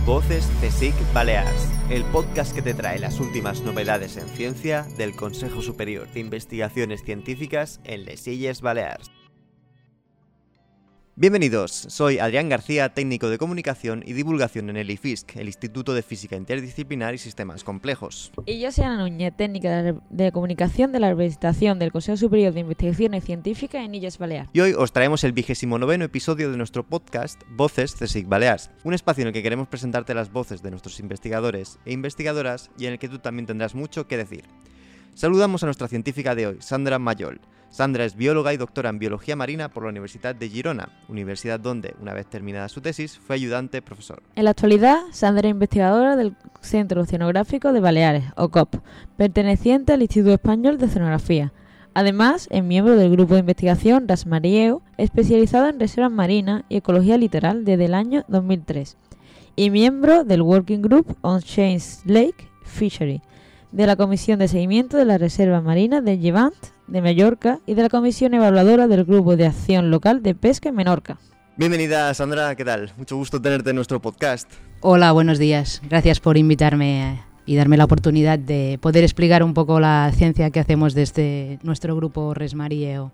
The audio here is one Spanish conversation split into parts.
Voces CSIC Balears, el podcast que te trae las últimas novedades en ciencia del Consejo Superior de Investigaciones Científicas en les Illes Balears. Bienvenidos, soy Adrián García, técnico de comunicación y divulgación en el IFISC, el Instituto de Física Interdisciplinar y Sistemas Complejos. Y yo soy Ana Núñez, técnica de comunicación de la representación del Consejo Superior de Investigaciones Científicas en Illes Balears. Y hoy os traemos el 29º episodio de nuestro podcast Voces CSIC Balears, un espacio en el que queremos presentarte las voces de nuestros investigadores e investigadoras y en el que tú también tendrás mucho que decir. Saludamos a nuestra científica de hoy, Sandra Mayol. Sandra es bióloga y doctora en Biología Marina por la Universidad de Girona, universidad donde, una vez terminada su tesis, fue ayudante profesor. En la actualidad, Sandra es investigadora del Centro Oceanográfico de Baleares, OCOP, perteneciente al Instituto Español de Oceanografía. Además, es miembro del grupo de investigación RAS Marieu, especializado en reservas marinas y ecología litoral desde el año 2003, y miembro del Working Group on Changed Lake Fishery, de la Comisión de Seguimiento de las Reservas Marinas de Llevant, de Mallorca, y de la Comisión Evaluadora del Grupo de Acción Local de Pesca en Menorca. Bienvenida, Sandra, ¿qué tal? Mucho gusto tenerte en nuestro podcast. Hola, buenos días. Gracias por invitarme y darme la oportunidad de poder explicar un poco la ciencia que hacemos desde nuestro grupo RAS Marieu.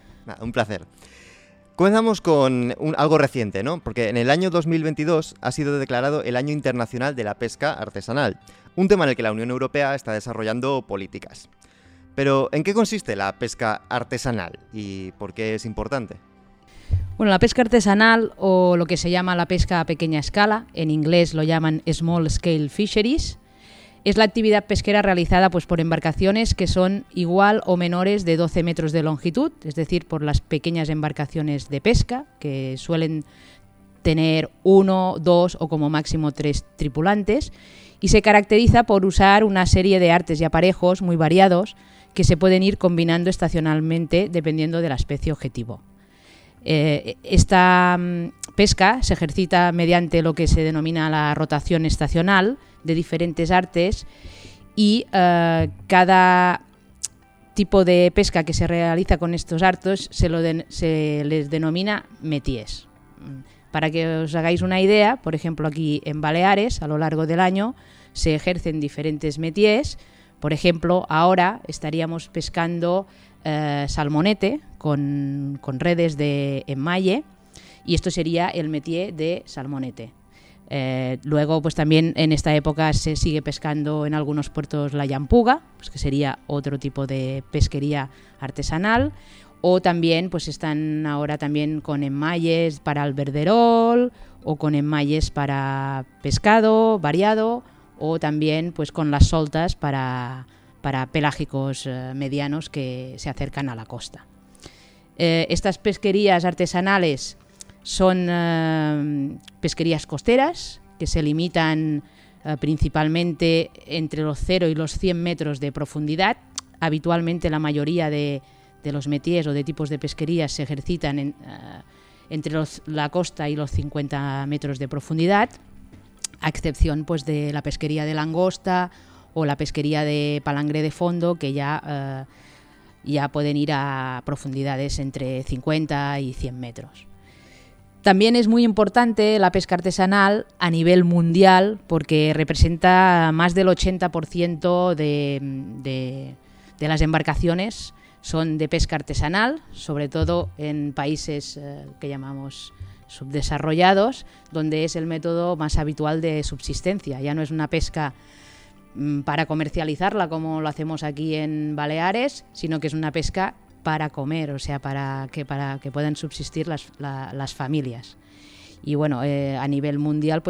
Un placer. Comenzamos con algo reciente, ¿no? Porque en el año 2022 ha sido declarado el Año Internacional de la Pesca Artesanal, un tema en el que la Unión Europea está desarrollando políticas. Pero, ¿en qué consiste la pesca artesanal y por qué es importante? Bueno, la pesca artesanal, o lo que se llama la pesca a pequeña escala, en inglés lo llaman Small Scale Fisheries, es la actividad pesquera realizada por embarcaciones que son igual o menores de 12 metros de longitud, es decir, por las pequeñas embarcaciones de pesca, que suelen tener 1, 2 o como máximo 3 tripulantes, y se caracteriza por usar una serie de artes y aparejos muy variados que se pueden ir combinando estacionalmente dependiendo de la especie objetivo. Esta pesca se ejercita mediante lo que se denomina la rotación estacional de diferentes artes y cada tipo de pesca que se realiza con estos artes se les denomina métiers. Para que os hagáis una idea, por ejemplo, aquí en Baleares, a lo largo del año, se ejercen diferentes métiers. Por ejemplo, ahora estaríamos pescando salmonete con redes de enmalle, y esto sería el métier de salmonete. Luego, también en esta época se sigue pescando en algunos puertos la llampuga, que sería otro tipo de pesquería artesanal. O también están ahora también con enmalles para el verderol o con enmalles para pescado variado, o también con las soltas para pelágicos medianos que se acercan a la costa. Estas pesquerías artesanales son pesquerías costeras que se limitan principalmente entre los 0 y los 100 metros de profundidad. Habitualmente la mayoría de los métiers o de tipos de pesquerías se ejercitan entre la costa y los 50 metros de profundidad, a excepción de la pesquería de langosta o la pesquería de palangre de fondo, que ya pueden ir a profundidades entre 50 y 100 metros. También es muy importante la pesca artesanal a nivel mundial porque representa más del 80% de las embarcaciones son de pesca artesanal, sobre todo en países que llamamos subdesarrollados, donde es el método más habitual de subsistencia. Ya no es una pesca para comercializarla como lo hacemos aquí en Baleares, sino que es una pesca para comer, o sea, para que puedan subsistir las familias. Y bueno, a nivel mundial,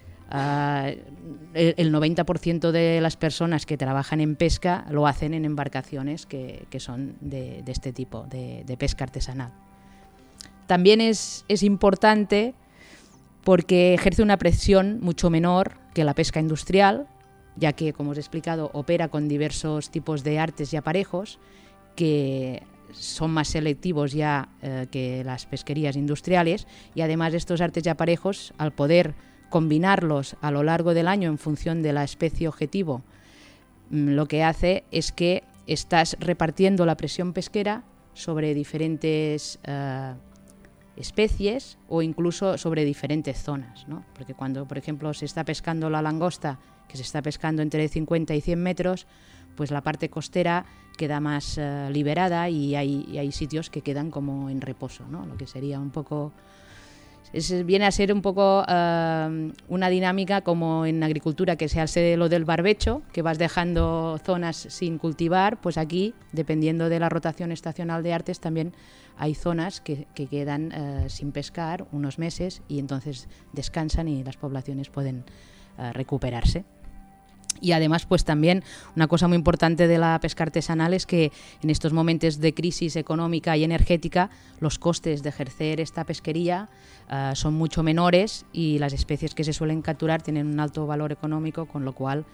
el 90% de las personas que trabajan en pesca lo hacen en embarcaciones que son de este tipo, de pesca artesanal. También es importante porque ejerce una presión mucho menor que la pesca industrial, ya que, como os he explicado, opera con diversos tipos de artes y aparejos que son más selectivos ya que las pesquerías industriales, y además estos artes y aparejos, al poder combinarlos a lo largo del año en función de la especie objetivo, lo que hace es que estás repartiendo la presión pesquera sobre diferentes especies o incluso sobre diferentes zonas, ¿no? Porque cuando, por ejemplo, se está pescando la langosta, que se está pescando entre 50 y 100 metros, pues la parte costera queda más liberada y hay sitios que quedan como en reposo, ¿no? Lo que sería un poco... viene a ser un poco una dinámica como en agricultura, que se hace lo del barbecho, que vas dejando zonas sin cultivar, pues aquí, dependiendo de la rotación estacional de artes, también hay zonas que quedan sin pescar unos meses y entonces descansan y las poblaciones pueden recuperarse. Y además, pues también una cosa muy importante de la pesca artesanal es que en estos momentos de crisis económica y energética los costes de ejercer esta pesquería son mucho menores y las especies que se suelen capturar tienen un alto valor económico, con lo cual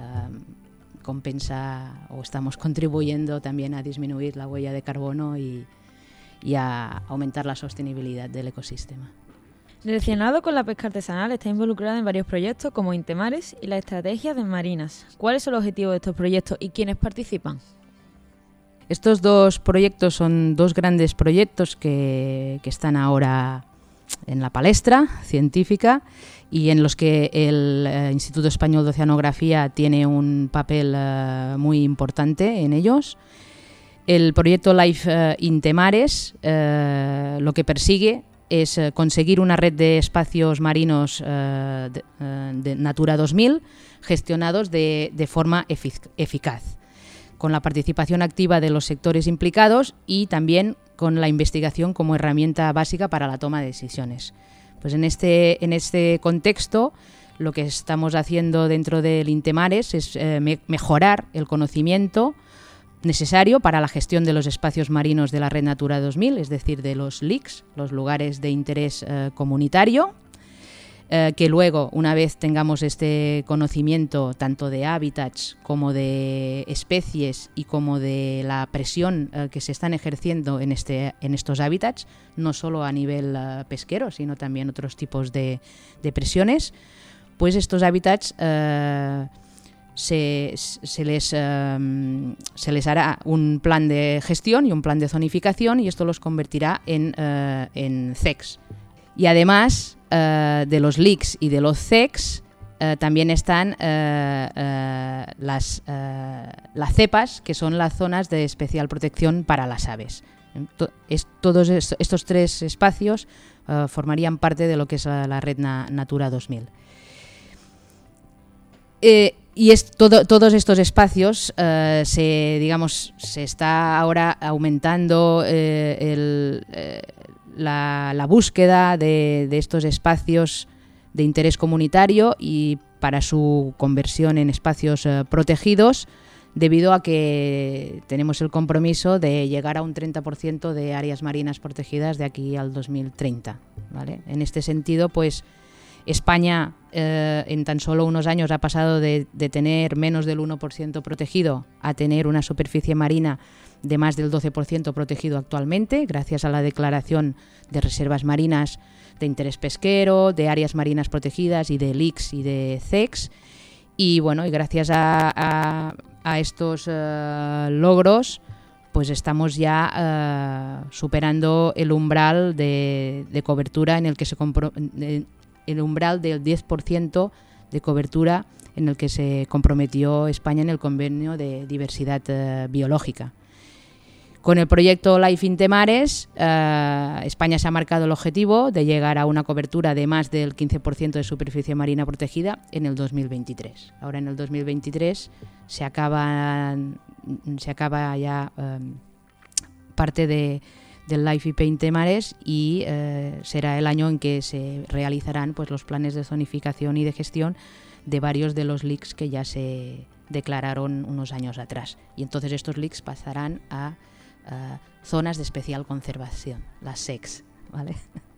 compensa o estamos contribuyendo también a disminuir la huella de carbono y a aumentar la sostenibilidad del ecosistema. Relacionado con la pesca artesanal, está involucrada en varios proyectos como Intemares y la estrategia de marinas. ¿Cuáles son los objetivos de estos proyectos y quiénes participan? Estos dos proyectos son dos grandes proyectos que están ahora en la palestra científica y en los que el Instituto Español de Oceanografía tiene un papel muy importante en ellos. El proyecto Life Intemares lo que persigue es conseguir una red de espacios marinos de Natura 2000 gestionados de forma eficaz, con la participación activa de los sectores implicados y también con la investigación como herramienta básica para la toma de decisiones. Pues en este contexto, lo que estamos haciendo dentro del Intemares es mejorar el conocimiento necesario para la gestión de los espacios marinos de la Red Natura 2000, es decir, de los LICs, los lugares de interés comunitario, que luego, una vez tengamos este conocimiento tanto de hábitats como de especies y como de la presión que se están ejerciendo en estos hábitats, no solo a nivel pesquero, sino también otros tipos de presiones, pues estos hábitats se les hará un plan de gestión y un plan de zonificación y esto los convertirá en CECs. Y además de los LICs y de los CECs también están las cepas, que son las zonas de especial protección para las aves. Todos estos tres espacios formarían parte de lo que es la Red Natura 2000. Y todos estos espacios se está ahora aumentando la búsqueda de estos espacios de interés comunitario y para su conversión en espacios protegidos, debido a que tenemos el compromiso de llegar a un 30% de áreas marinas protegidas de aquí al 2030, ¿vale? En este sentido, pues España en tan solo unos años ha pasado de tener menos del 1% protegido a tener una superficie marina de más del 12% protegido actualmente, gracias a la declaración de reservas marinas de interés pesquero, de áreas marinas protegidas y de LICs y de CECs. Y bueno, y gracias a estos logros, pues estamos ya superando el umbral de cobertura en el que el umbral del 10% de cobertura en el que se comprometió España en el Convenio de Diversidad Biológica. Con el proyecto Life Intemares, España se ha marcado el objetivo de llegar a una cobertura de más del 15% de superficie marina protegida en el 2023. Ahora en el 2023 se acaba ya parte del Life IP Intemares y será el año en que se realizarán pues los planes de zonificación y de gestión de varios de los LICs que ya se declararon unos años atrás. Y entonces estos LICs pasarán a zonas de especial conservación, las SECs, ¿vale?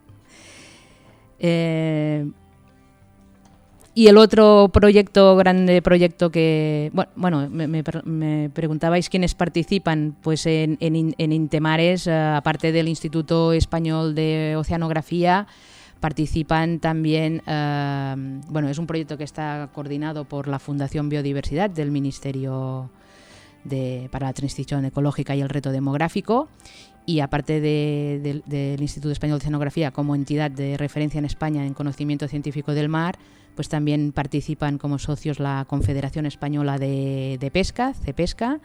Y el otro grande proyecto que... Bueno, me preguntabais quiénes participan. Pues en Intemares, aparte del Instituto Español de Oceanografía, participan también... es un proyecto que está coordinado por la Fundación Biodiversidad del Ministerio para la transición ecológica y el reto demográfico. Y aparte del Instituto Español de Oceanografía como entidad de referencia en España en conocimiento científico del mar, pues también participan como socios la Confederación Española de Pesca, CEPESCA,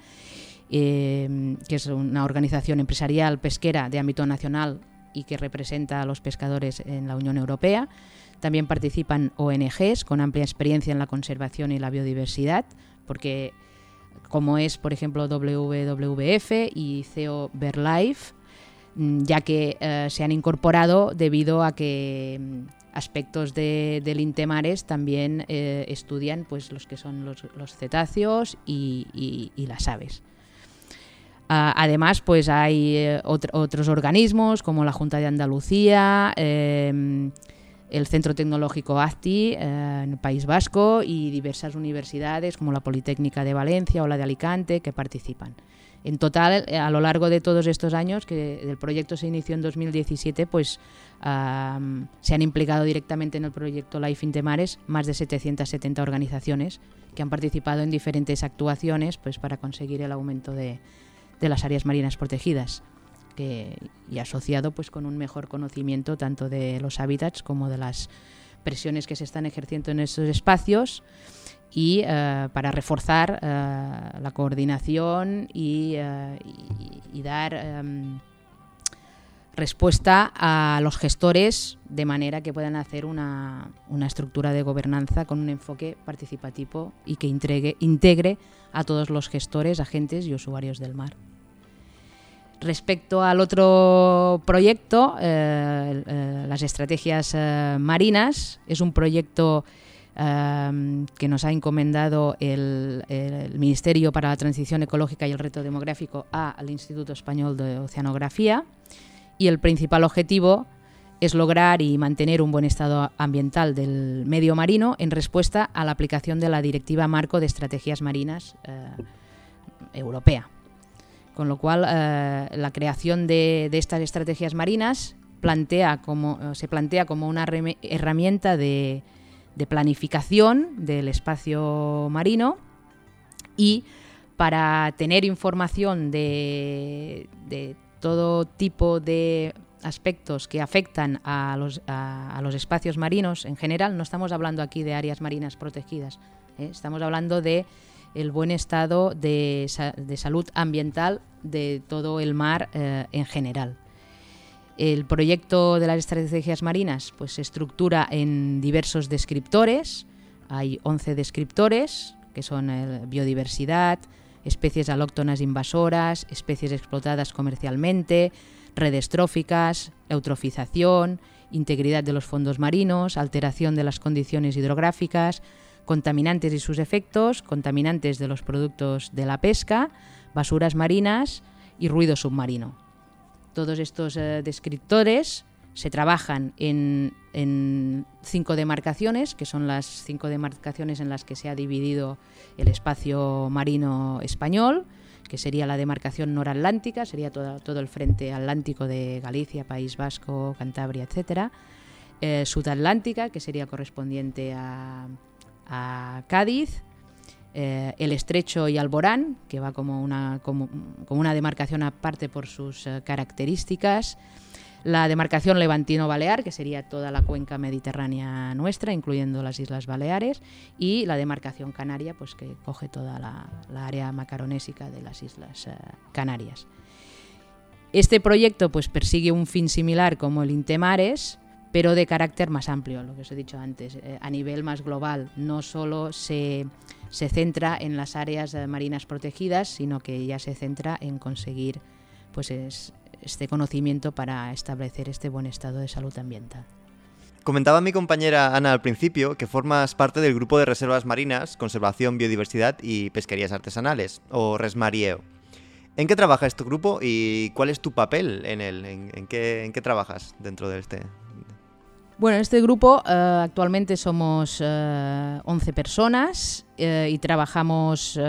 que es una organización empresarial pesquera de ámbito nacional y que representa a los pescadores en la Unión Europea. También participan ONGs con amplia experiencia en la conservación y la biodiversidad, porque como es, por ejemplo, WWF y CEO BirdLife, ya que se han incorporado debido a que aspectos del Intemares también estudian pues los que son los cetáceos y las aves. Además, pues hay otros organismos como la Junta de Andalucía, el Centro Tecnológico ACTI en el País Vasco y diversas universidades como la Politécnica de Valencia o la de Alicante que participan. En total, a lo largo de todos estos años, que el proyecto se inició en 2017, pues se han implicado directamente en el proyecto Life Intemares más de 770 organizaciones que han participado en diferentes actuaciones pues para conseguir el aumento de las áreas marinas protegidas, y asociado pues con un mejor conocimiento tanto de los hábitats como de las presiones que se están ejerciendo en esos espacios y para reforzar la coordinación y dar respuesta a los gestores de manera que puedan hacer una estructura de gobernanza con un enfoque participativo y que integre a todos los gestores, agentes y usuarios del mar. Respecto al otro proyecto, las estrategias marinas, es un proyecto que nos ha encomendado el Ministerio para la Transición Ecológica y el Reto Demográfico al Instituto Español de Oceanografía, y el principal objetivo es lograr y mantener un buen estado ambiental del medio marino en respuesta a la aplicación de la Directiva Marco de Estrategias Marinas europea. Con lo cual, la creación de estas estrategias marinas se plantea como una herramienta de planificación del espacio marino, y para tener información de todo tipo de aspectos que afectan a los espacios marinos en general. No estamos hablando aquí de áreas marinas protegidas, estamos hablando de el buen estado de salud ambiental de todo el mar en general. El proyecto de las estrategias marinas pues, se estructura en diversos descriptores. Hay 11 descriptores, que son biodiversidad, especies alóctonas invasoras, especies explotadas comercialmente, redes tróficas, eutrofización, integridad de los fondos marinos, alteración de las condiciones hidrográficas, contaminantes y sus efectos, contaminantes de los productos de la pesca, basuras marinas y ruido submarino. Todos estos descriptores se trabajan en 5 demarcaciones, que son las 5 demarcaciones en las que se ha dividido el espacio marino español, que sería la demarcación noratlántica, sería todo el frente atlántico de Galicia, País Vasco, Cantabria, etcétera. Sudatlántica, que sería correspondiente a Cádiz, el Estrecho y Alborán, que va como una demarcación aparte por sus características, la demarcación Levantino-Balear, que sería toda la cuenca mediterránea nuestra, incluyendo las Islas Baleares, y la demarcación Canaria, pues que coge toda la área macaronésica de las Islas Canarias. Este proyecto pues persigue un fin similar como el Intemares, pero de carácter más amplio, lo que os he dicho antes, a nivel más global. No solo se centra en las áreas marinas protegidas, sino que ya se centra en conseguir pues este conocimiento para establecer este buen estado de salud ambiental. Comentaba mi compañera Ana al principio que formas parte del Grupo de Reservas Marinas, Conservación, Biodiversidad y Pesquerías Artesanales, o RESMARIEO. ¿En qué trabaja este grupo y cuál es tu papel en él? ¿En qué trabajas dentro de este? Bueno, en este grupo actualmente somos 11 personas y trabajamos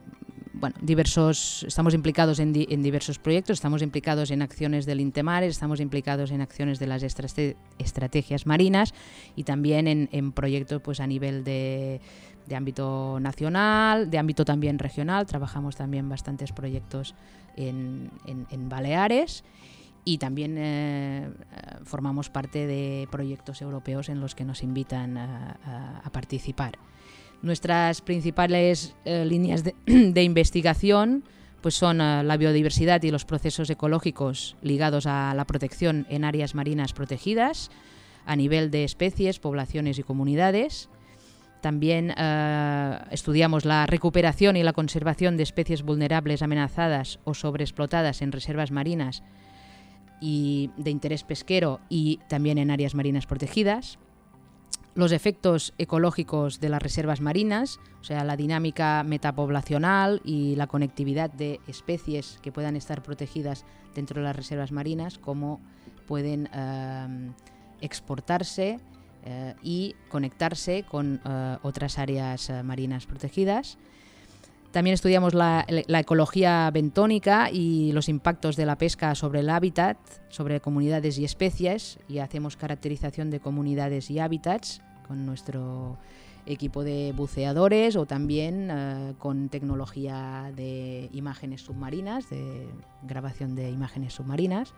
estamos implicados en diversos proyectos, estamos implicados en acciones del Intemares, estamos implicados en acciones de las estrategias marinas y también en proyectos pues, a nivel de de ámbito nacional, de ámbito también regional. Trabajamos también bastantes proyectos en Baleares y también formamos parte de proyectos europeos en los que nos invitan a participar. Nuestras principales líneas de investigación pues son la biodiversidad y los procesos ecológicos ligados a la protección en áreas marinas protegidas a nivel de especies, poblaciones y comunidades. También estudiamos la recuperación y la conservación de especies vulnerables, amenazadas o sobreexplotadas en reservas marinas y de interés pesquero y también en áreas marinas protegidas. Los efectos ecológicos de las reservas marinas, o sea, la dinámica metapoblacional y la conectividad de especies que puedan estar protegidas dentro de las reservas marinas, cómo pueden exportarse y conectarse con otras áreas marinas protegidas. También estudiamos la ecología bentónica y los impactos de la pesca sobre el hábitat, sobre comunidades y especies, y hacemos caracterización de comunidades y hábitats con nuestro equipo de buceadores o también con tecnología de imágenes submarinas, de grabación de imágenes submarinas.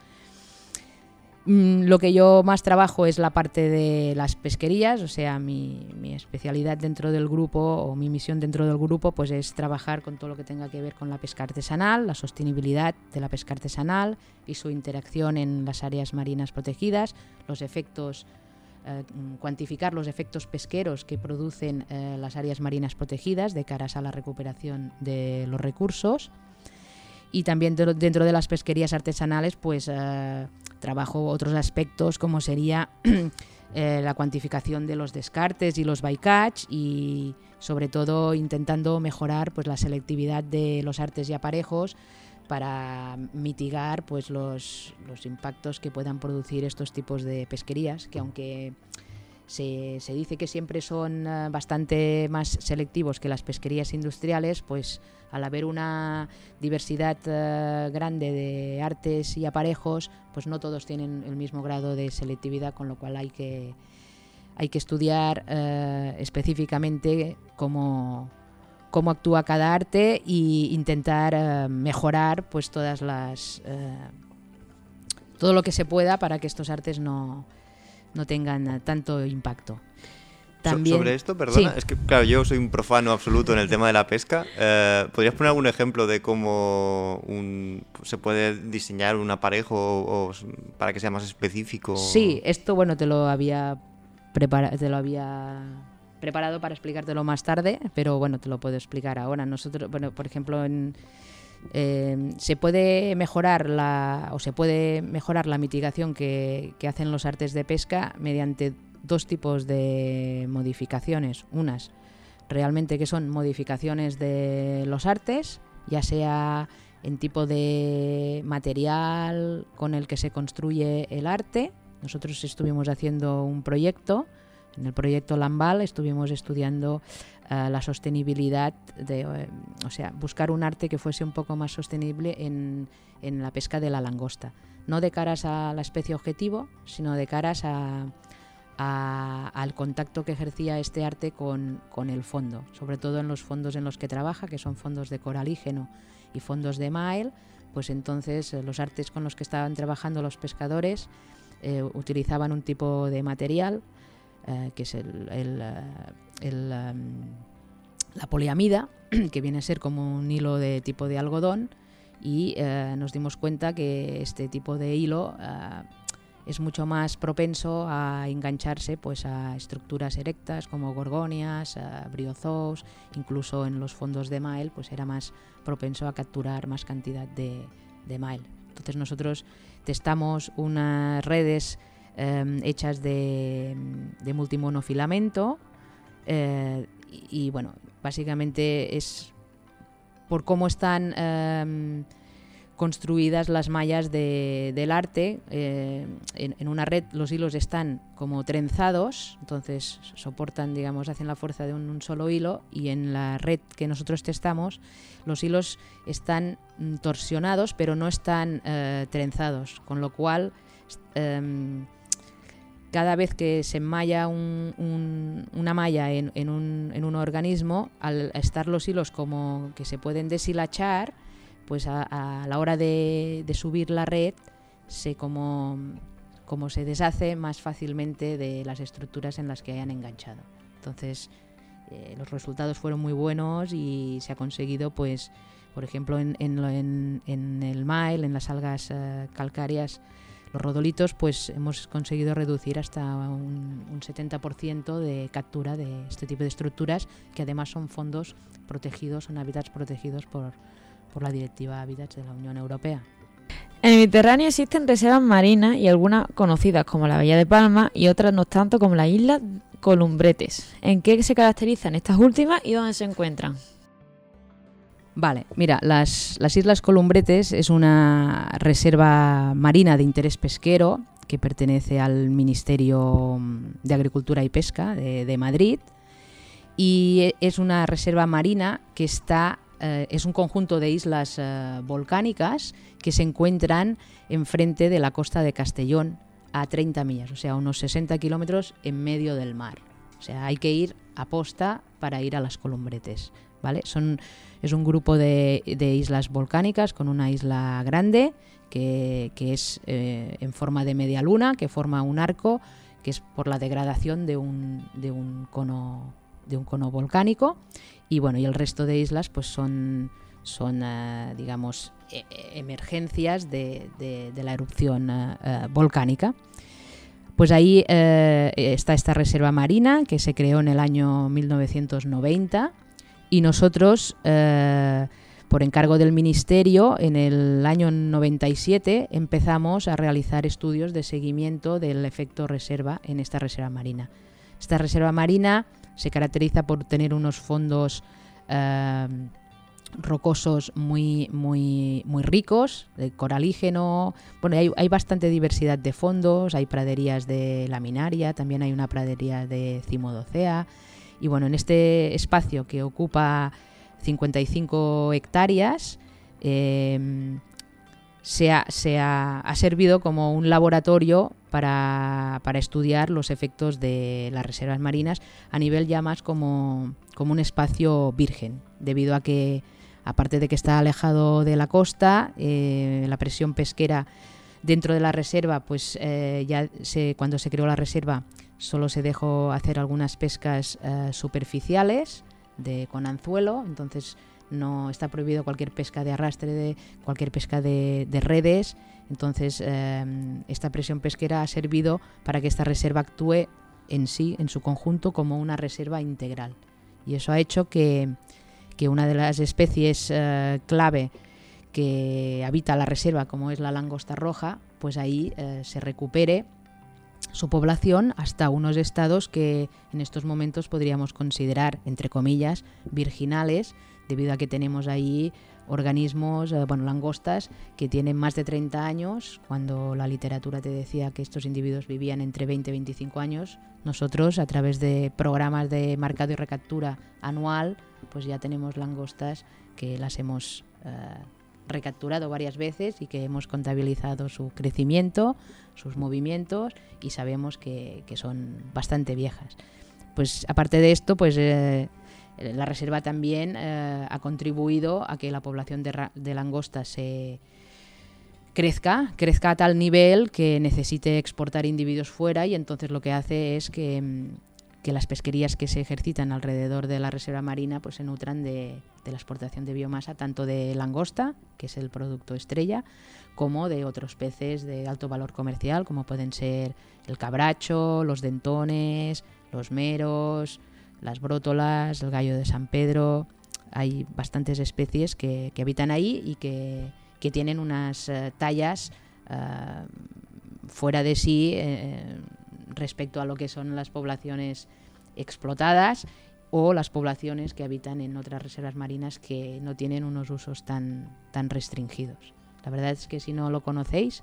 Lo que yo más trabajo es la parte de las pesquerías, o sea, mi especialidad dentro del grupo o mi misión dentro del grupo pues es trabajar con todo lo que tenga que ver con la pesca artesanal, la sostenibilidad de la pesca artesanal y su interacción en las áreas marinas protegidas, los efectos, cuantificar los efectos pesqueros que producen las áreas marinas protegidas de caras a la recuperación de los recursos. Y también dentro de las pesquerías artesanales pues trabajo otros aspectos como sería la cuantificación de los descartes y los bycatch y sobre todo intentando mejorar pues la selectividad de los artes y aparejos para mitigar pues los impactos que puedan producir estos tipos de pesquerías, que aunque se dice que siempre son bastante más selectivos que las pesquerías industriales, pues al haber una diversidad grande de artes y aparejos, pues no todos tienen el mismo grado de selectividad, con lo cual hay que estudiar específicamente cómo actúa cada arte e intentar mejorar pues todo lo que se pueda para que estos artes no tengan tanto impacto. También, sobre esto, perdona, sí. Es que claro, yo soy un profano absoluto en el tema de la pesca. ¿Podrías poner algún ejemplo de cómo se puede diseñar un aparejo o para que sea más específico? Sí, esto bueno te lo había preparado para explicártelo más tarde, pero bueno, te lo puedo explicar ahora. Nosotros, bueno, por ejemplo, se puede mejorar la mitigación que hacen los artes de pesca mediante dos tipos de modificaciones. Unas realmente que son modificaciones de los artes, ya sea en tipo de material con el que se construye el arte. Nosotros estuvimos haciendo un proyecto, en el proyecto Lambal estuvimos estudiando la sostenibilidad o sea, buscar un arte que fuese un poco más sostenible en la pesca de la langosta, no de caras a la especie objetivo, sino de caras al contacto que ejercía este arte con el fondo, sobre todo en los fondos en los que trabaja, que son fondos de coralígeno y fondos de mael. Pues entonces los artes con los que estaban trabajando los pescadores utilizaban un tipo de material que es la poliamida, que viene a ser como un hilo de tipo de algodón, y nos dimos cuenta que este tipo de hilo es mucho más propenso a engancharse pues a estructuras erectas como gorgonias, briozoos, incluso en los fondos de mael pues era más propenso a capturar más cantidad de mael. Entonces nosotros testamos unas redes hechas de multimonofilamento y bueno, básicamente es por cómo están construidas las mallas del arte. En una red los hilos están como trenzados, entonces soportan, digamos, hacen la fuerza de un solo hilo, y en la red que nosotros testamos los hilos están torsionados pero no están trenzados, con lo cual cada vez que se enmalla un una malla en un organismo, al estar los hilos como que se pueden deshilachar, pues a la hora de subir la red, como se deshace más fácilmente de las estructuras en las que hayan enganchado. Entonces, los resultados fueron muy buenos y se ha conseguido, pues, por ejemplo, en el mail, en las algas calcáreas, los rodolitos, pues hemos conseguido reducir hasta un 70% de captura de este tipo de estructuras, que además son fondos protegidos, son hábitats protegidos por la Directiva Hábitats de la Unión Europea. En el Mediterráneo existen reservas marinas y algunas conocidas como la Bahía de Palma y otras no tanto como las Islas Columbretes. ¿En qué se caracterizan estas últimas y dónde se encuentran? Vale, mira, las Islas Columbretes es una reserva marina de interés pesquero que pertenece al Ministerio de Agricultura y Pesca de Madrid, y es una reserva marina que es un conjunto de islas volcánicas que se encuentran enfrente de la costa de Castellón, a 30 millas, o sea, unos 60 kilómetros en medio del mar. O sea, hay que ir a posta para ir a las Columbretes, ¿vale? Es un grupo de islas volcánicas con una isla grande que es en forma de media luna, que forma un arco, que es por la degradación de un cono volcánico, y bueno, y el resto de islas pues son digamos emergencias de la erupción volcánica. Pues ahí está esta reserva marina que se creó en el año 1990, y nosotros, por encargo del Ministerio, en el año 97 empezamos a realizar estudios de seguimiento del efecto reserva en esta reserva marina. Esta reserva marina se caracteriza por tener unos fondos rocosos muy ricos, de coralígeno. Bueno, hay bastante diversidad de fondos, hay praderías de laminaria, también hay una pradería de cimodocea. Y bueno, en este espacio, que ocupa 55 hectáreas, se ha servido como un laboratorio para estudiar los efectos de las reservas marinas a nivel ya más como un espacio virgen, debido a que, aparte de que está alejado de la costa, la presión pesquera dentro de la reserva, pues cuando se creó la reserva solo se dejó hacer algunas pescas superficiales con anzuelo, entonces no está prohibido cualquier pesca de arrastre, cualquier pesca de redes. Entonces esta presión pesquera ha servido para que esta reserva actúe en sí, en su conjunto, como una reserva integral, y eso ha hecho que una de las especies clave que habita la reserva, como es la langosta roja, pues ahí se recupere su población hasta unos estados que en estos momentos podríamos considerar, entre comillas, virginales, debido a que tenemos ahí organismos, langostas, que tienen más de 30 años. Cuando la literatura te decía que estos individuos vivían entre 20 y 25 años, nosotros, a través de programas de marcado y recaptura anual, pues ya tenemos langostas que las hemos recapturado varias veces y que hemos contabilizado su crecimiento, sus movimientos, y sabemos que son bastante viejas. Pues aparte de esto, pues la reserva también ha contribuido a que la población de langostas se crezca a tal nivel que necesite exportar individuos fuera, y entonces lo que hace es que las pesquerías que se ejercitan alrededor de la reserva marina pues se nutran de la exportación de biomasa, tanto de langosta, que es el producto estrella, como de otros peces de alto valor comercial, como pueden ser el cabracho, los dentones, los meros, las brótolas, el gallo de San Pedro. Hay bastantes especies que habitan ahí y que tienen unas tallas fuera de sí respecto a lo que son las poblaciones explotadas o las poblaciones que habitan en otras reservas marinas que no tienen unos usos tan restringidos. La verdad es que si no lo conocéis,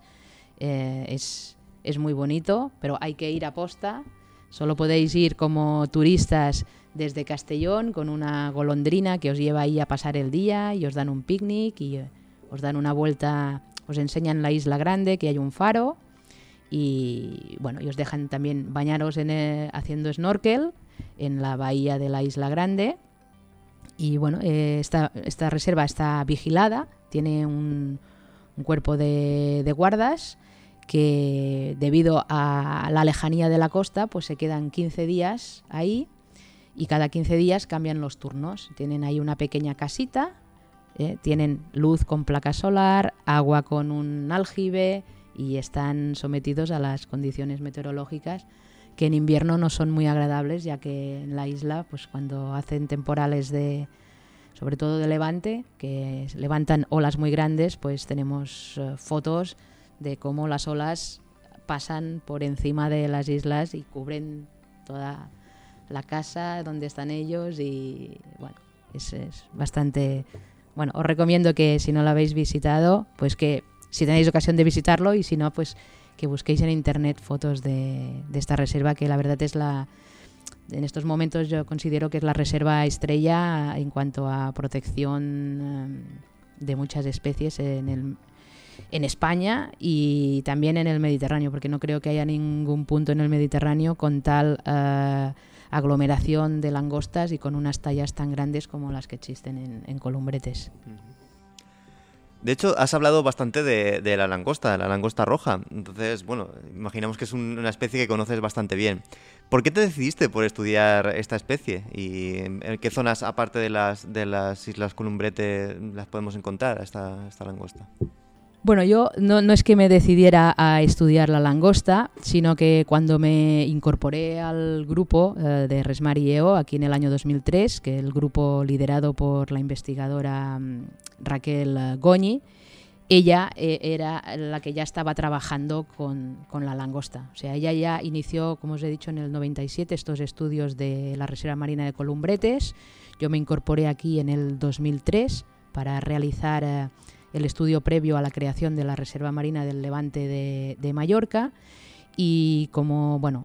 es muy bonito, pero hay que ir a posta. Solo podéis ir como turistas desde Castellón con una golondrina que os lleva ahí a pasar el día, y os dan un picnic y os dan una vuelta, os enseñan la isla grande, que hay un faro, y bueno, y os dejan también bañaros haciendo snorkel en la bahía de la Isla Grande. Y bueno, esta reserva está vigilada, tiene un cuerpo de guardas que, debido a la lejanía de la costa, pues se quedan 15 días ahí, y cada 15 días cambian los turnos. Tienen ahí una pequeña casita, tienen luz con placa solar, agua con un aljibe, y están sometidos a las condiciones meteorológicas, que en invierno no son muy agradables, ya que en la isla, pues cuando hacen temporales sobre todo de levante, que levantan olas muy grandes, pues tenemos fotos de cómo las olas pasan por encima de las islas y cubren toda la casa donde están ellos, y bueno, es bastante... Bueno, os recomiendo que si no lo habéis visitado, pues que si tenéis ocasión de visitarlo, y si no, pues que busquéis en internet fotos de esta reserva, que la verdad es en estos momentos yo considero que es la reserva estrella en cuanto a protección de muchas especies en España y también en el Mediterráneo, porque no creo que haya ningún punto en el Mediterráneo con tal aglomeración de langostas y con unas tallas tan grandes como las que existen en Columbretes. De hecho, has hablado bastante de la langosta roja. Entonces, bueno, imaginamos que es una especie que conoces bastante bien. ¿Por qué te decidiste por estudiar esta especie? ¿Y en qué zonas, aparte de las Islas Columbretes, las podemos encontrar esta langosta? Bueno, yo no es que me decidiera a estudiar la langosta, sino que cuando me incorporé al grupo de Resmar y EO, aquí en el año 2003, que el grupo liderado por la investigadora Raquel Goñi, ella era la que ya estaba trabajando con la langosta. O sea, ella ya inició, como os he dicho, en el 97 estos estudios de la Reserva Marina de Columbretes. Yo me incorporé aquí en el 2003 para realizar el estudio previo a la creación de la Reserva Marina del Levante de Mallorca, y como, bueno,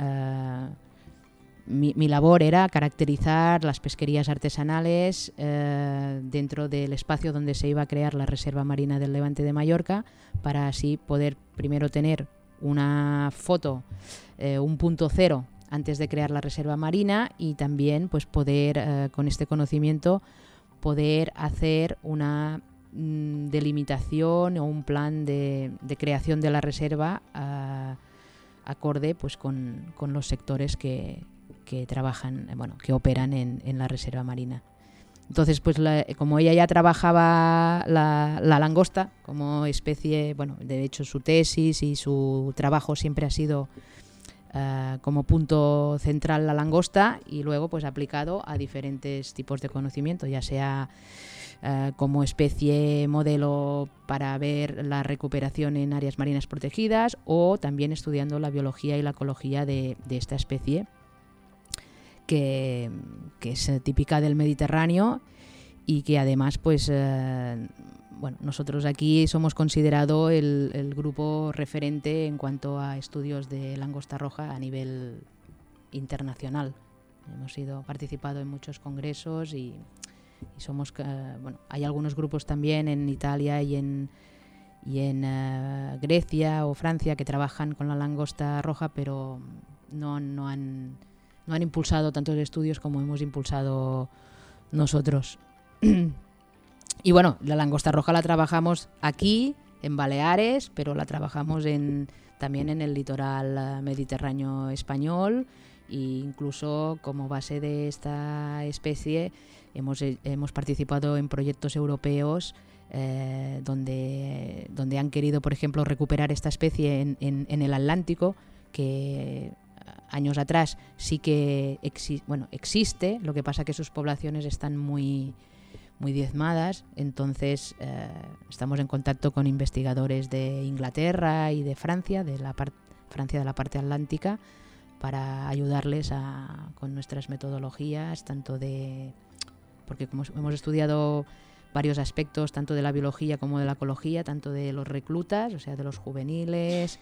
mi labor era caracterizar las pesquerías artesanales dentro del espacio donde se iba a crear la Reserva Marina del Levante de Mallorca, para así poder primero tener una foto, un punto cero antes de crear la Reserva Marina, y también pues poder, con este conocimiento, poder hacer una delimitación o un plan de creación de la reserva acorde pues con los sectores que trabajan, bueno, que operan en la reserva marina. Entonces, pues como ella ya trabajaba la langosta como especie, bueno, de hecho su tesis y su trabajo siempre ha sido como punto central la langosta, y luego pues aplicado a diferentes tipos de conocimiento, ya sea como especie modelo para ver la recuperación en áreas marinas protegidas, o también estudiando la biología y la ecología de esta especie, que es típica del Mediterráneo, y que además pues bueno, nosotros aquí somos considerado el grupo referente en cuanto a estudios de langosta roja a nivel internacional. Hemos participado en muchos congresos y somos, bueno, hay algunos grupos también en Italia y en Grecia o Francia que trabajan con la langosta roja, pero no han impulsado tantos estudios como hemos impulsado nosotros. Y bueno, la langosta roja la trabajamos aquí, en Baleares, pero la trabajamos también en el litoral mediterráneo español, e incluso como base de esta especie hemos participado en proyectos europeos donde han querido, por ejemplo, recuperar esta especie en el Atlántico, que años atrás sí que existe, lo que pasa que sus poblaciones están muy diezmadas. Entonces estamos en contacto con investigadores de Inglaterra y de Francia, de la parte atlántica, para ayudarles con nuestras metodologías, porque como hemos estudiado varios aspectos, tanto de la biología como de la ecología, tanto de los reclutas, o sea, de los juveniles,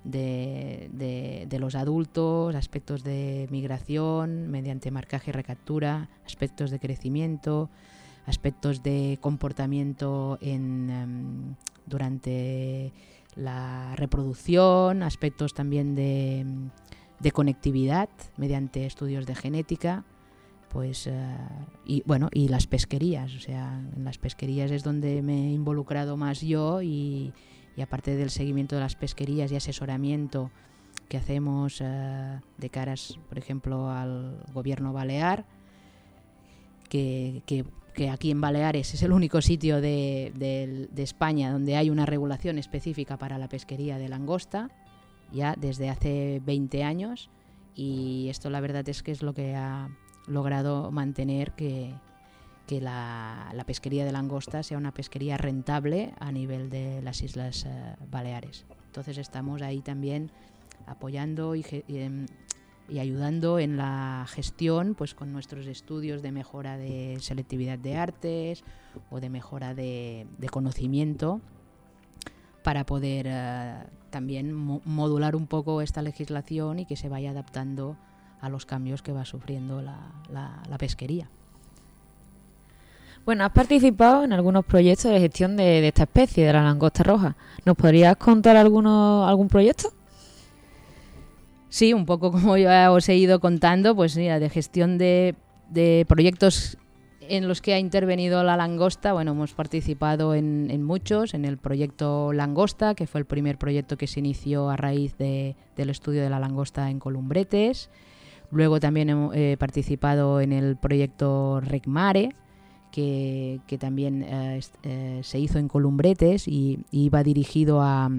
de los adultos, aspectos de migración mediante marcaje y recaptura, aspectos de crecimiento, aspectos de comportamiento durante la reproducción, aspectos también de conectividad mediante estudios de genética, pues y las pesquerías. O sea, en las pesquerías es donde me he involucrado más yo, y aparte del seguimiento de las pesquerías y asesoramiento que hacemos de caras, por ejemplo, al gobierno balear, que aquí en Baleares es el único sitio de España donde hay una regulación específica para la pesquería de langosta, ya desde hace 20 años, y esto la verdad es que es lo que ha logrado mantener que la pesquería de langosta sea una pesquería rentable a nivel de las Islas Baleares. Entonces estamos ahí también apoyando y ayudando en la gestión, pues con nuestros estudios de mejora de selectividad de artes o de mejora de conocimiento, para poder también modular un poco esta legislación y que se vaya adaptando a los cambios que va sufriendo la pesquería. Bueno, has participado en algunos proyectos de gestión de esta especie, de la langosta roja. ¿Nos podrías contar algún proyecto? Sí, un poco como ya os he ido contando, pues mira, de gestión de proyectos en los que ha intervenido la langosta. Bueno, hemos participado en muchos, en el proyecto Langosta, que fue el primer proyecto que se inició a raíz del estudio de la langosta en Columbretes. Luego también he participado en el proyecto Recmare, que también se hizo en Columbretes y iba dirigido a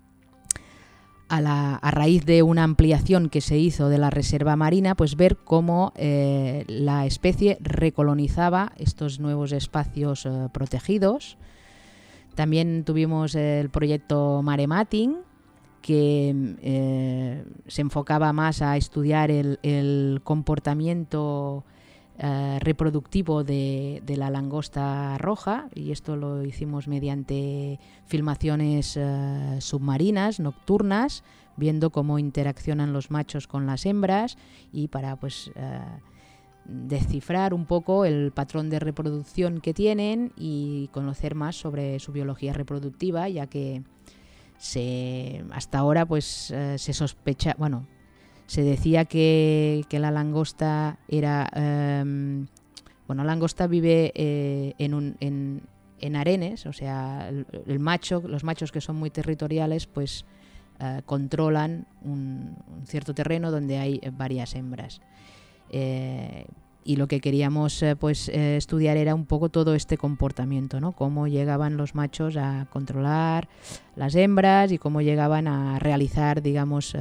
raíz de una ampliación que se hizo de la reserva marina, pues ver cómo la especie recolonizaba estos nuevos espacios protegidos. También tuvimos el proyecto Mare Mating, que se enfocaba más a estudiar el comportamiento reproductivo de la langosta roja, y esto lo hicimos mediante filmaciones submarinas, nocturnas, viendo cómo interaccionan los machos con las hembras, y para descifrar un poco el patrón de reproducción que tienen y conocer más sobre su biología reproductiva, ya que hasta ahora se sospecha, se decía que la langosta era... la langosta vive en arenes, o sea, los machos que son muy territoriales, pues controlan un cierto terreno donde hay varias hembras. Y lo que queríamos estudiar era un poco todo este comportamiento, ¿no? Cómo llegaban los machos a controlar las hembras y cómo llegaban a realizar, digamos,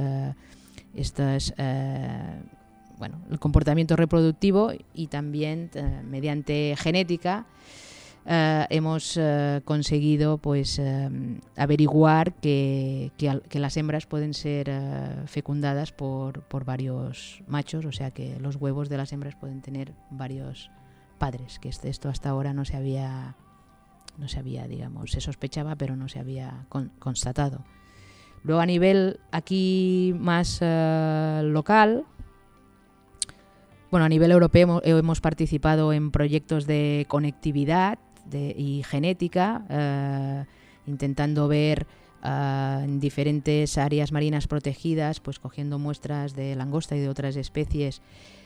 el comportamiento reproductivo, y también mediante genética hemos conseguido averiguar que las hembras pueden ser fecundadas por varios machos, o sea que los huevos de las hembras pueden tener varios padres, que esto hasta ahora no se había, digamos, se sospechaba, pero no se había constatado. Luego, a nivel aquí más local, a nivel europeo hemos participado en proyectos de conectividad y genética, intentando ver en diferentes áreas marinas protegidas, pues cogiendo muestras de langosta y de otras especies,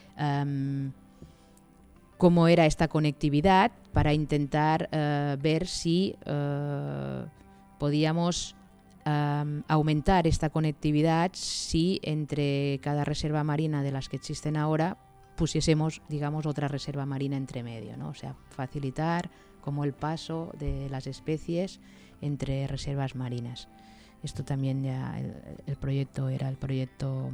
cómo era esta conectividad, para intentar ver si podíamos aumentar esta conectividad si entre cada reserva marina de las que existen ahora pusiésemos, digamos, otra reserva marina entre medio, ¿no? O sea, facilitar como el paso de las especies entre reservas marinas. Esto también ya el proyecto era el proyecto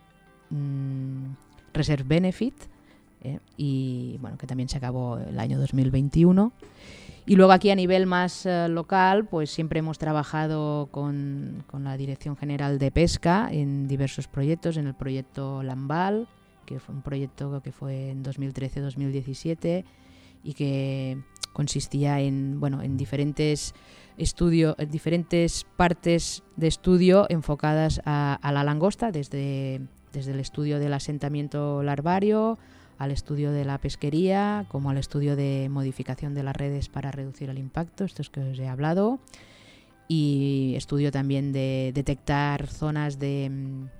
Reserve Benefit, y que también se acabó el año 2021. Y luego aquí a nivel más local, pues siempre hemos trabajado con la Dirección General de Pesca en diversos proyectos, en el proyecto Lambal, que fue un proyecto que fue en 2013-2017 y que consistía en diferentes estudios, en diferentes partes de estudio enfocadas a la langosta, desde el estudio del asentamiento larvario, al estudio de la pesquería, como al estudio de modificación de las redes para reducir el impacto, estos que os he hablado, y estudio también de detectar zonas de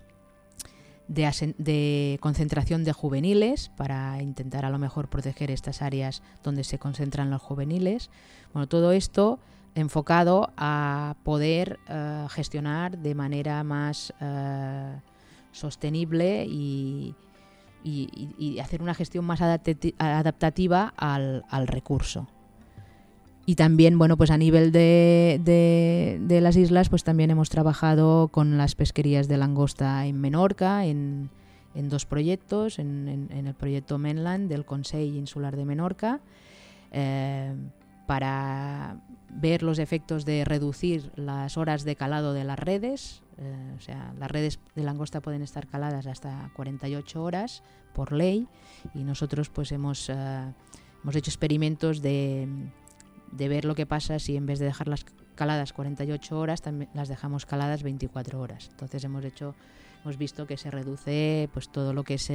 concentración de juveniles para intentar a lo mejor proteger estas áreas donde se concentran los juveniles. Bueno, todo esto enfocado a poder gestionar de manera más sostenible y hacer una gestión más adaptativa al recurso. Y también, bueno, pues a nivel de las islas, pues también hemos trabajado con las pesquerías de langosta en Menorca, en 2 proyectos, en el proyecto Mainland del Consell Insular de Menorca, para ver los efectos de reducir las horas de calado de las redes. O sea, las redes de langosta pueden estar caladas hasta 48 horas por ley, y nosotros pues hemos hecho experimentos de ver lo que pasa si en vez de dejarlas caladas 48 horas también las dejamos caladas 24 horas. Entonces hemos visto que se reduce pues todo lo que es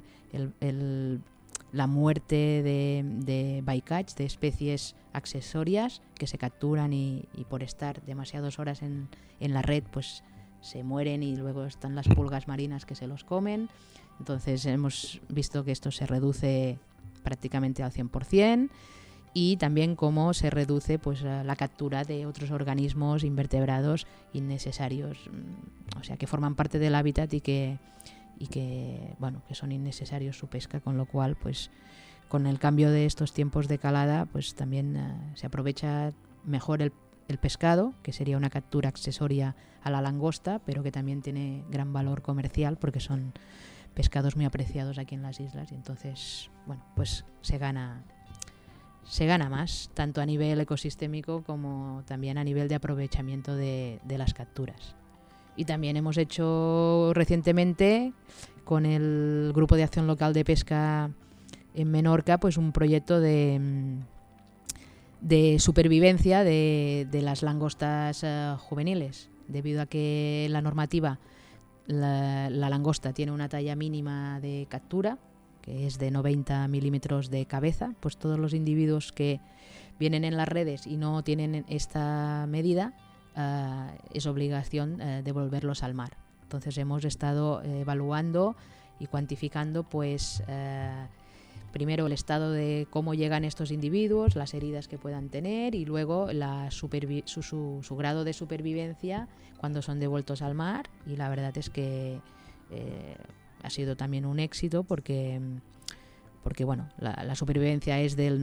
la muerte de bycatch, de especies accesorias que se capturan y por estar demasiadas horas en la red pues se mueren, y luego están las pulgas marinas que se los comen. Entonces hemos visto que esto se reduce prácticamente al 100%. Y también cómo se reduce pues la captura de otros organismos invertebrados innecesarios, o sea, que forman parte del hábitat y que bueno, que son innecesarios su pesca, con lo cual pues con el cambio de estos tiempos de calada pues también se aprovecha mejor el pescado, que sería una captura accesoria a la langosta, pero que también tiene gran valor comercial porque son pescados muy apreciados aquí en las islas, y entonces bueno, pues se gana más, tanto a nivel ecosistémico como también a nivel de aprovechamiento de las capturas. Y también hemos hecho recientemente con el Grupo de Acción Local de Pesca en Menorca pues un proyecto de supervivencia de las langostas juveniles, debido a que la normativa, la langosta tiene una talla mínima de captura, que es de 90 milímetros de cabeza. Pues todos los individuos que vienen en las redes y no tienen esta medida, es obligación devolverlos al mar. Entonces hemos estado evaluando y cuantificando pues primero el estado de cómo llegan estos individuos, las heridas que puedan tener, y luego su grado de supervivencia cuando son devueltos al mar. Y la verdad es que ha sido también un éxito porque bueno, la supervivencia es del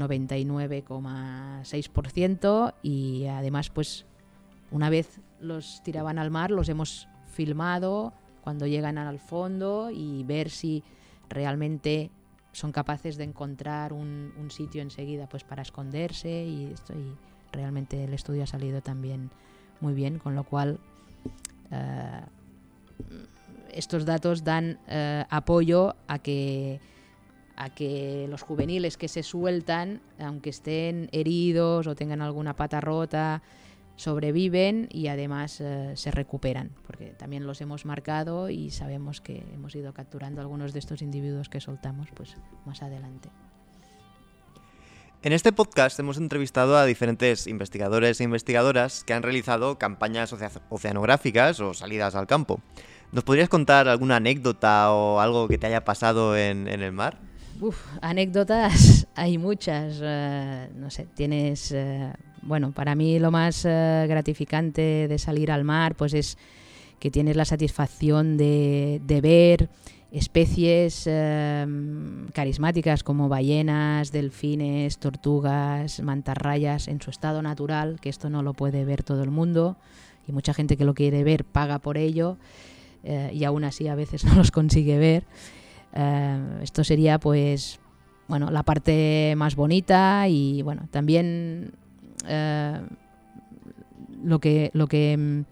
99,6%, y además pues una vez los tiraban al mar los hemos filmado cuando llegan al fondo y ver si realmente son capaces de encontrar un sitio enseguida pues para esconderse, y realmente el estudio ha salido también muy bien, con lo cual estos datos dan apoyo a que los juveniles que se sueltan, aunque estén heridos o tengan alguna pata rota, sobreviven y además se recuperan, porque también los hemos marcado y sabemos que hemos ido capturando algunos de estos individuos que soltamos pues más adelante. En este podcast hemos entrevistado a diferentes investigadores e investigadoras que han realizado campañas oceanográficas o salidas al campo. ¿Nos podrías contar alguna anécdota o algo que te haya pasado en el mar? Anécdotas hay muchas. No sé, tienes... bueno, para mí lo más gratificante de salir al mar pues es que tienes la satisfacción de ver especies carismáticas como ballenas, delfines, tortugas, mantarrayas en su estado natural, que esto no lo puede ver todo el mundo, y mucha gente que lo quiere ver paga por ello, y aún así a veces no los consigue ver. Esto sería pues bueno, la parte más bonita, y bueno, también lo que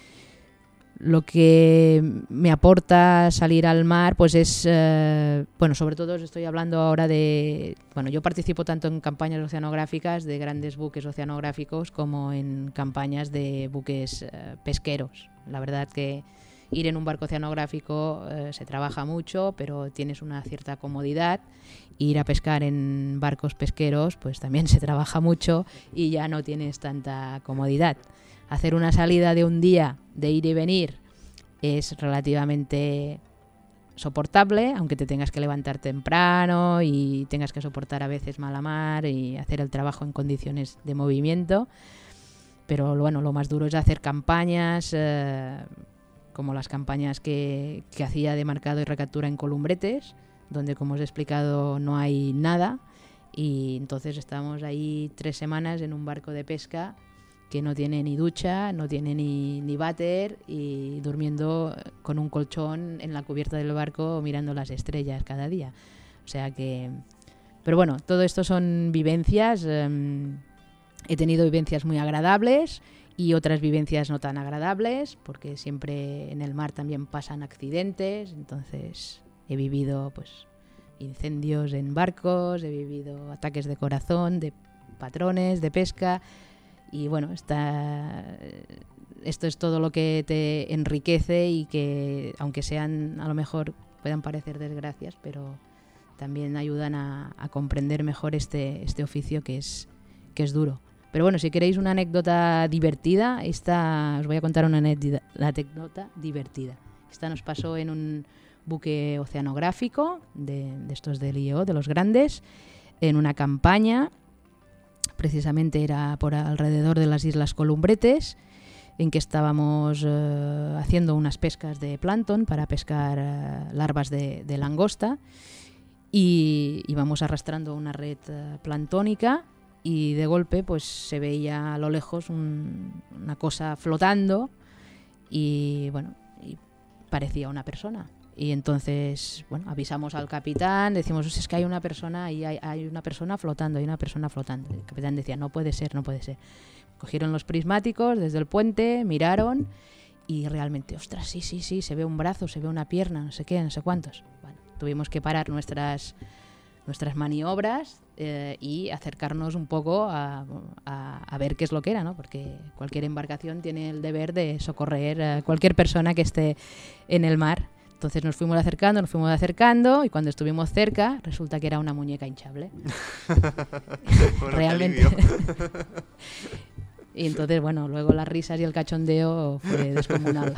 me aporta salir al mar pues es bueno, sobre todo os estoy hablando ahora de, bueno, yo participo tanto en campañas oceanográficas de grandes buques oceanográficos como en campañas de buques pesqueros. La verdad que ir en un barco oceanográfico se trabaja mucho, pero tienes una cierta comodidad. Ir a pescar en barcos pesqueros pues también se trabaja mucho y ya no tienes tanta comodidad. hacer una salida de un día de ir y venir es relativamente soportable, aunque te tengas que levantar temprano y tengas que soportar a veces mala mar y hacer el trabajo en condiciones de movimiento. Pero bueno, lo más duro es hacer campañas, como las campañas que hacía de marcado y recaptura en Columbretes, donde, como os he explicado, no hay nada. Y entonces estamos ahí 3 semanas en un barco de pesca que no tiene ni ducha, no tiene ni váter, y durmiendo con un colchón en la cubierta del barco mirando las estrellas cada día. O sea que... Pero bueno, todo esto son vivencias. He tenido vivencias muy agradables y otras vivencias no tan agradables, porque siempre en el mar también pasan accidentes. Entonces he vivido pues incendios en barcos, he vivido ataques de corazón, de patrones, de pesca. Y bueno, esto es todo lo que te enriquece y que, aunque sean, a lo mejor puedan parecer desgracias, pero también ayudan a comprender mejor este oficio que es duro. Pero bueno, si queréis una anécdota divertida, os voy a contar una anécdota divertida. Esta nos pasó en un buque oceanográfico de estos del IEO, de los grandes, en una campaña. Precisamente era por alrededor de las Islas Columbretes, en que estábamos haciendo unas pescas de plancton para pescar larvas de langosta, y íbamos arrastrando una red planctónica, y de golpe pues se veía a lo lejos una cosa flotando, y bueno, y parecía una persona. Y entonces, bueno, avisamos al capitán, decimos, es que hay una persona, hay una persona flotando, hay una persona flotando. El capitán decía, no puede ser, no puede ser. Cogieron los prismáticos desde el puente, miraron, y realmente, ostras, sí, se ve un brazo, se ve una pierna, no sé qué, no sé cuántos. Bueno, tuvimos que parar nuestras maniobras y acercarnos un poco a ver qué es lo que era, ¿no? Porque cualquier embarcación tiene el deber de socorrer a cualquier persona que esté en el mar. Entonces nos fuimos acercando, y cuando estuvimos cerca resulta que era una muñeca hinchable. Bueno, realmente. Y entonces, bueno, luego las risas y el cachondeo fue descomunal.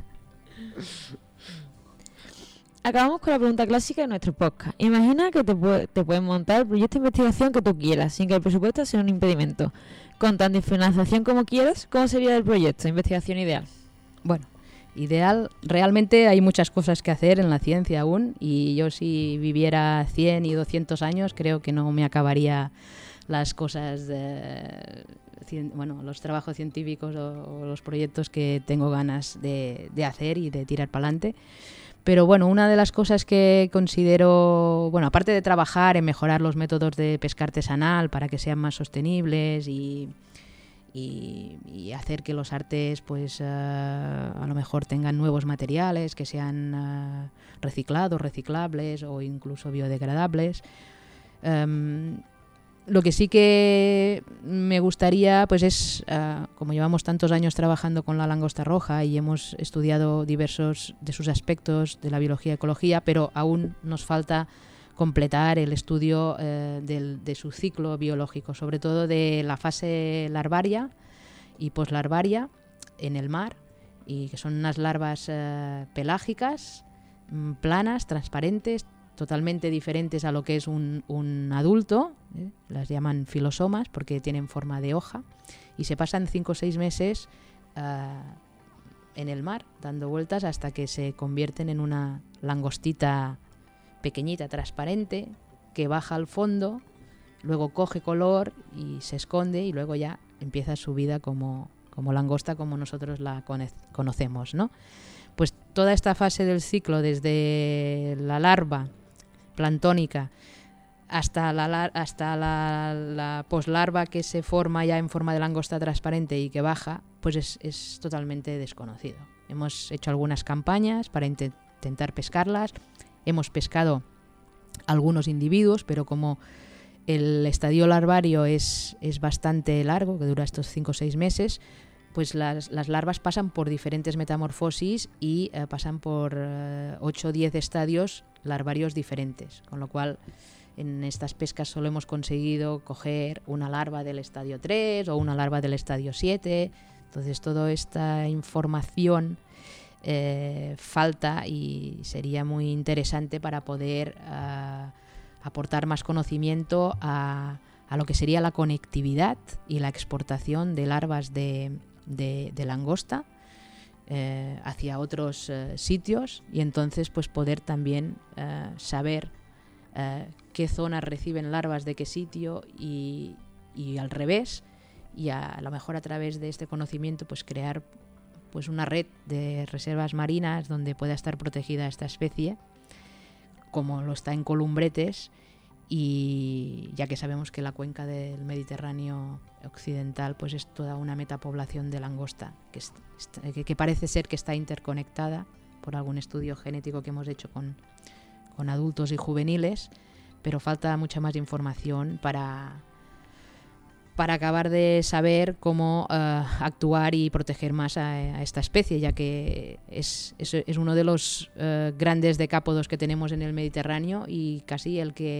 Acabamos con la pregunta clásica de nuestro podcast. Imagina que te puedes montar el proyecto de investigación que tú quieras, sin que el presupuesto sea un impedimento. Con tanta financiación como quieras, ¿cómo sería el proyecto de investigación ideal? Bueno, ideal, realmente hay muchas cosas que hacer en la ciencia aún, y yo, si viviera 100 y 200 años, creo que no me acabaría las cosas, los trabajos científicos o los proyectos que tengo ganas de hacer y de tirar para adelante. Pero bueno, una de las cosas que considero, bueno, aparte de trabajar en mejorar los métodos de pesca artesanal para que sean más sostenibles y hacer que los artes pues a lo mejor tengan nuevos materiales que sean reciclados, reciclables o incluso biodegradables. Lo que sí que me gustaría pues es, como llevamos tantos años trabajando con la langosta roja y hemos estudiado diversos de sus aspectos de la biología y ecología, pero aún nos falta completar el estudio de su ciclo biológico, sobre todo de la fase larvaria y poslarvaria en el mar, y que son unas larvas pelágicas, planas, transparentes, totalmente diferentes a lo que es un adulto. Las llaman filosomas porque tienen forma de hoja, y se pasan 5 o 6 meses en el mar dando vueltas hasta que se convierten en una langostita pequeñita, transparente, que baja al fondo, luego coge color y se esconde, y luego ya empieza su vida como langosta como nosotros la conocemos, ¿no? Pues toda esta fase del ciclo, desde la larva planctónica hasta la poslarva que se forma ya en forma de langosta transparente y que baja, pues es totalmente desconocido. Hemos hecho algunas campañas para intentar pescarlas, hemos pescado algunos individuos, pero como el estadio larvario es bastante largo, que dura estos 5 o 6 meses, pues las larvas pasan por diferentes metamorfosis y pasan por 8 o 10 estadios larvarios diferentes, con lo cual en estas pescas solo hemos conseguido coger una larva del estadio 3 o una larva del estadio 7. Entonces toda esta información falta y sería muy interesante para poder aportar más conocimiento a lo que sería la conectividad y la exportación de larvas de langosta hacia otros sitios, y entonces pues poder también saber qué zonas reciben larvas de qué sitio y al revés, y a lo mejor a través de este conocimiento pues crear pues una red de reservas marinas donde pueda estar protegida esta especie, como lo está en Columbretes, y ya que sabemos que la cuenca del Mediterráneo occidental pues es toda una metapoblación de langosta que parece ser que está interconectada por algún estudio genético que hemos hecho con adultos y juveniles, pero falta mucha más información para acabar de saber cómo actuar y proteger más a esta especie, ya que es uno de los grandes decápodos que tenemos en el Mediterráneo y casi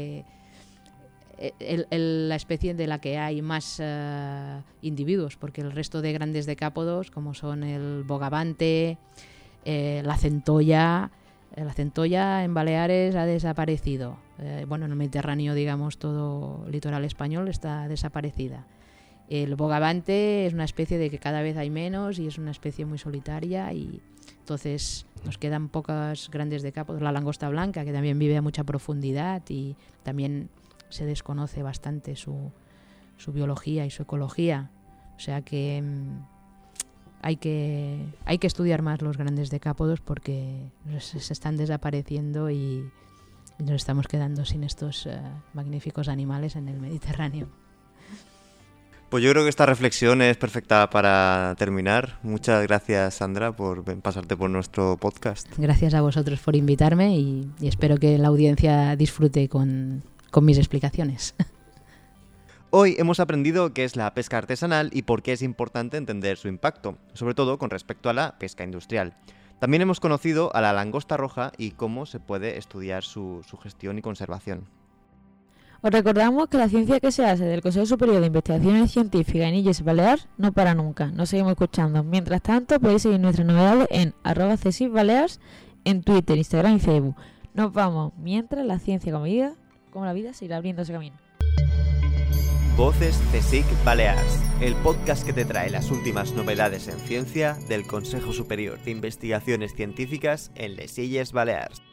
la especie de la que hay más individuos, porque el resto de grandes decápodos, como son el bogavante, la centolla en Baleares ha desaparecido. En el Mediterráneo, digamos, todo litoral español está desaparecida. El bogavante es una especie de que cada vez hay menos y es una especie muy solitaria, y entonces nos quedan pocas grandes decápodos. La langosta blanca, que también vive a mucha profundidad y también se desconoce bastante su biología y su ecología. O sea que hay que estudiar más los grandes decápodos, porque se están desapareciendo y nos estamos quedando sin estos magníficos animales en el Mediterráneo. Pues yo creo que esta reflexión es perfecta para terminar. Muchas gracias, Sandra, por pasarte por nuestro podcast. Gracias a vosotros por invitarme y espero que la audiencia disfrute con mis explicaciones. Hoy hemos aprendido qué es la pesca artesanal y por qué es importante entender su impacto, sobre todo con respecto a la pesca industrial. También hemos conocido a la langosta roja y cómo se puede estudiar su gestión y conservación. Os recordamos que la ciencia que se hace del Consejo Superior de Investigaciones Científicas en Illes Balears no para nunca. Nos seguimos escuchando. Mientras tanto, podéis seguir nuestras novedades en @CSICBalears en Twitter, Instagram y Facebook. Nos vamos mientras la ciencia como la vida seguirá abriendo ese camino. Voces CSIC Balears, el podcast que te trae las últimas novedades en ciencia del Consejo Superior de Investigaciones Científicas en les Illes Balears.